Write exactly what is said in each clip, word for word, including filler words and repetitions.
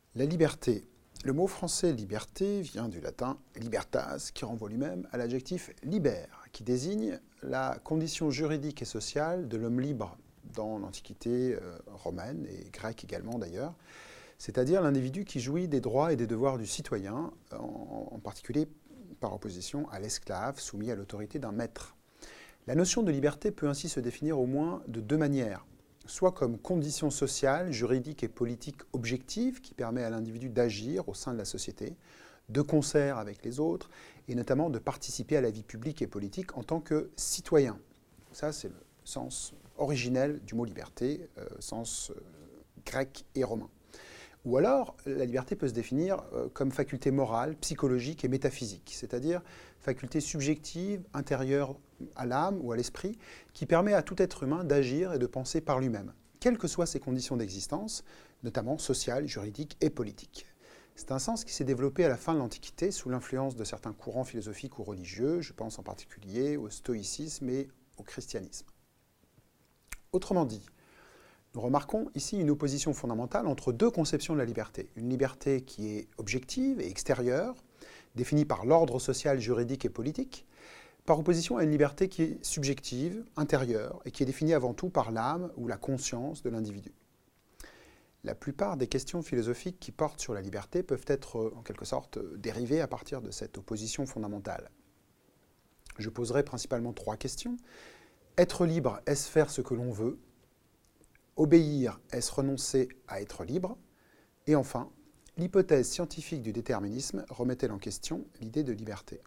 La liberté. Le mot français liberté vient du latin libertas, qui renvoie lui-même à l'adjectif liber, qui désigne la condition juridique et sociale de l'homme libre dans l'Antiquité euh, romaine et grecque également d'ailleurs, c'est-à-dire l'individu qui jouit des droits et des devoirs du citoyen, en, en particulier par opposition à l'esclave soumis à l'autorité d'un maître. La notion de liberté peut ainsi se définir au moins de deux manières. Soit comme condition sociale, juridique et politique objective qui permet à l'individu d'agir au sein de la société, de concert avec les autres, et notamment de participer à la vie publique et politique en tant que citoyen. Ça, c'est le sens originel du mot liberté, euh, sens euh, grec et romain. Ou alors, la liberté peut se définir euh, comme faculté morale, psychologique et métaphysique, c'est-à-dire faculté subjective, intérieure à l'âme ou à l'esprit, qui permet à tout être humain d'agir et de penser par lui-même, quelles que soient ses conditions d'existence, notamment sociales, juridiques et politiques. C'est un sens qui s'est développé à la fin de l'Antiquité sous l'influence de certains courants philosophiques ou religieux, je pense en particulier au stoïcisme et au christianisme. Autrement dit, nous remarquons ici une opposition fondamentale entre deux conceptions de la liberté. Une liberté qui est objective et extérieure, définie par l'ordre social, juridique et politique, par opposition à une liberté qui est subjective, intérieure, et qui est définie avant tout par l'âme ou la conscience de l'individu. La plupart des questions philosophiques qui portent sur la liberté peuvent être, en quelque sorte, dérivées à partir de cette opposition fondamentale. Je poserai principalement trois questions. Être libre, est-ce faire ce que l'on veut ? Obéir, est-ce renoncer à être libre? Et enfin, l'hypothèse scientifique du déterminisme remet-elle en question l'idée de liberté?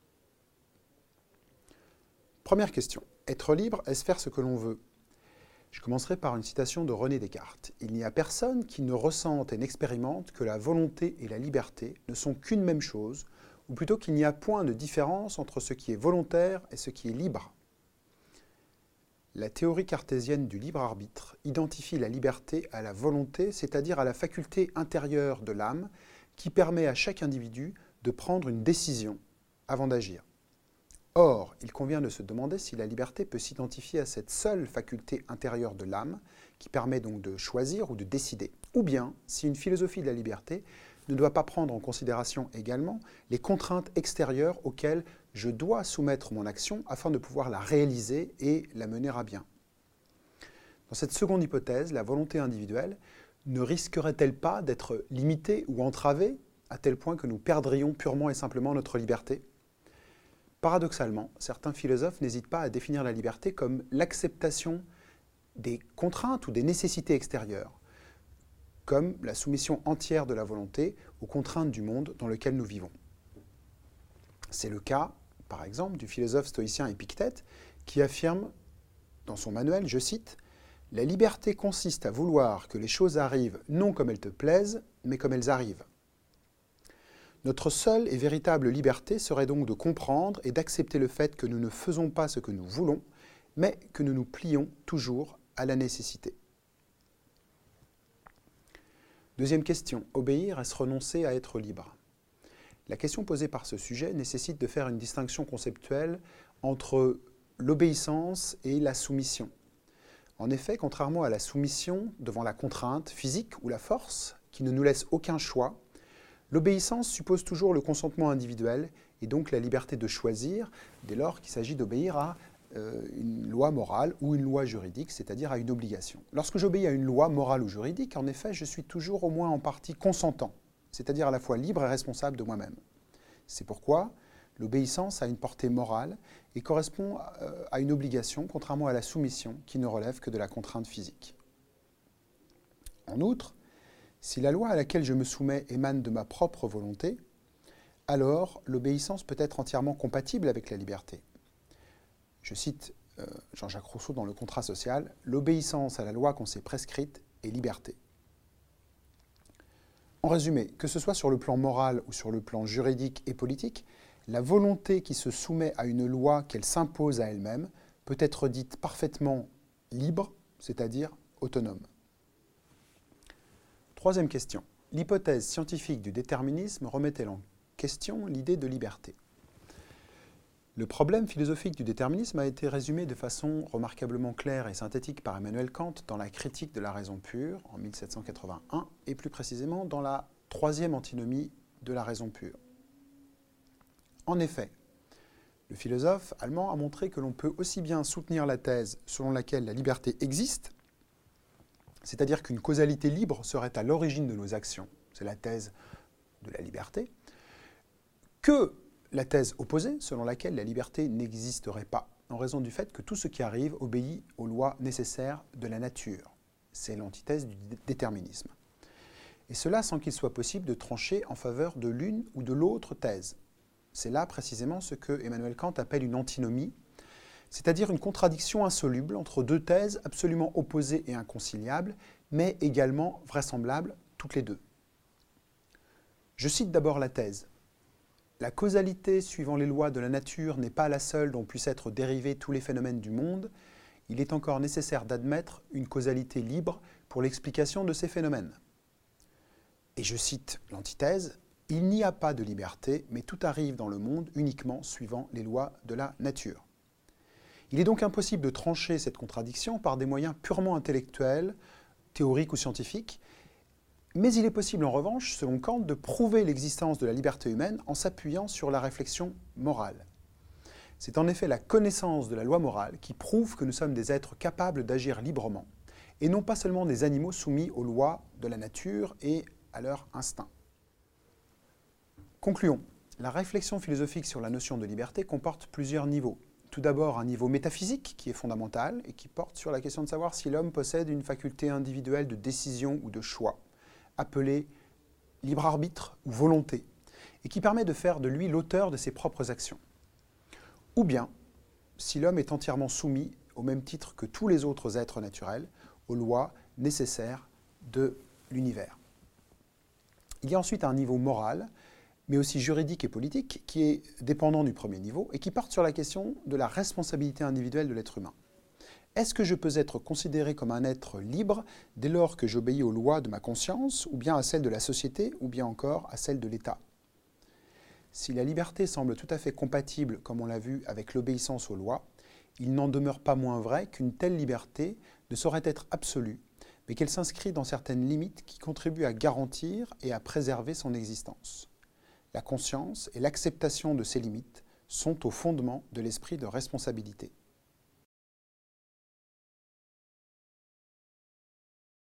Première question. Être libre, est-ce faire ce que l'on veut? Je commencerai par une citation de René Descartes. Il n'y a personne qui ne ressente et n'expérimente que la volonté et la liberté ne sont qu'une même chose, ou plutôt qu'il n'y a point de différence entre ce qui est volontaire et ce qui est libre. La théorie cartésienne du libre arbitre identifie la liberté à la volonté, c'est-à-dire à la faculté intérieure de l'âme qui permet à chaque individu de prendre une décision avant d'agir. Or, il convient de se demander si la liberté peut s'identifier à cette seule faculté intérieure de l'âme qui permet donc de choisir ou de décider, ou bien si une philosophie de la liberté ne doit pas prendre en considération également les contraintes extérieures auxquelles je dois soumettre mon action afin de pouvoir la réaliser et la mener à bien. Dans cette seconde hypothèse, la volonté individuelle ne risquerait-elle pas d'être limitée ou entravée à tel point que nous perdrions purement et simplement notre liberté ? Paradoxalement, certains philosophes n'hésitent pas à définir la liberté comme l'acceptation des contraintes ou des nécessités extérieures, comme la soumission entière de la volonté aux contraintes du monde dans lequel nous vivons. C'est le cas, par exemple, du philosophe stoïcien Épictète, qui affirme dans son manuel, je cite, « La liberté consiste à vouloir que les choses arrivent non comme elles te plaisent, mais comme elles arrivent. » Notre seule et véritable liberté serait donc de comprendre et d'accepter le fait que nous ne faisons pas ce que nous voulons, mais que nous nous plions toujours à la nécessité. Deuxième question, obéir, est-ce renoncer à être libre? La question posée par ce sujet nécessite de faire une distinction conceptuelle entre l'obéissance et la soumission. En effet, contrairement à la soumission devant la contrainte physique ou la force, qui ne nous laisse aucun choix, l'obéissance suppose toujours le consentement individuel et donc la liberté de choisir dès lors qu'il s'agit d'obéir à euh, une loi morale ou une loi juridique, c'est-à-dire à une obligation. Lorsque j'obéis à une loi morale ou juridique, en effet, je suis toujours au moins en partie consentant, c'est-à-dire à la fois libre et responsable de moi-même. C'est pourquoi l'obéissance a une portée morale et correspond à une obligation, contrairement à la soumission qui ne relève que de la contrainte physique. En outre, si la loi à laquelle je me soumets émane de ma propre volonté, alors l'obéissance peut être entièrement compatible avec la liberté. Je cite euh, Jean-Jacques Rousseau dans Le Contrat social, « L'obéissance à la loi qu'on s'est prescrite est liberté ». En résumé, que ce soit sur le plan moral ou sur le plan juridique et politique, la volonté qui se soumet à une loi qu'elle s'impose à elle-même peut être dite parfaitement libre, c'est-à-dire autonome. Troisième question. L'hypothèse scientifique du déterminisme remet-elle en question l'idée de liberté? Le problème philosophique du déterminisme a été résumé de façon remarquablement claire et synthétique par Emmanuel Kant dans la Critique de la raison pure en mille sept cent quatre-vingt-un et plus précisément dans la troisième antinomie de la raison pure. En effet, le philosophe allemand a montré que l'on peut aussi bien soutenir la thèse selon laquelle la liberté existe, c'est-à-dire qu'une causalité libre serait à l'origine de nos actions, c'est la thèse de la liberté, que la thèse opposée, selon laquelle la liberté n'existerait pas, en raison du fait que tout ce qui arrive obéit aux lois nécessaires de la nature. C'est l'antithèse du déterminisme. Et cela sans qu'il soit possible de trancher en faveur de l'une ou de l'autre thèse. C'est là précisément ce que Emmanuel Kant appelle une antinomie, c'est-à-dire une contradiction insoluble entre deux thèses absolument opposées et inconciliables, mais également vraisemblables toutes les deux. Je cite d'abord la thèse. La causalité suivant les lois de la nature n'est pas la seule dont puissent être dérivés tous les phénomènes du monde. Il est encore nécessaire d'admettre une causalité libre pour l'explication de ces phénomènes. Et je cite l'antithèse. Il n'y a pas de liberté, mais tout arrive dans le monde uniquement suivant les lois de la nature. Il est donc impossible de trancher cette contradiction par des moyens purement intellectuels, théoriques ou scientifiques, mais il est possible en revanche, selon Kant, de prouver l'existence de la liberté humaine en s'appuyant sur la réflexion morale. C'est en effet la connaissance de la loi morale qui prouve que nous sommes des êtres capables d'agir librement, et non pas seulement des animaux soumis aux lois de la nature et à leur instinct. Concluons. La réflexion philosophique sur la notion de liberté comporte plusieurs niveaux. Tout d'abord, un niveau métaphysique qui est fondamental et qui porte sur la question de savoir si l'homme possède une faculté individuelle de décision ou de choix, appelée libre arbitre ou volonté, et qui permet de faire de lui l'auteur de ses propres actions. Ou bien, si l'homme est entièrement soumis, au même titre que tous les autres êtres naturels, aux lois nécessaires de l'univers. Il y a ensuite un niveau moral, mais aussi juridique et politique, qui est dépendant du premier niveau et qui porte sur la question de la responsabilité individuelle de l'être humain. Est-ce que je peux être considéré comme un être libre dès lors que j'obéis aux lois de ma conscience, ou bien à celles de la société, ou bien encore à celles de l'État? Si la liberté semble tout à fait compatible, comme on l'a vu, avec l'obéissance aux lois, il n'en demeure pas moins vrai qu'une telle liberté ne saurait être absolue, mais qu'elle s'inscrit dans certaines limites qui contribuent à garantir et à préserver son existence. La conscience et l'acceptation de ces limites sont au fondement de l'esprit de responsabilité.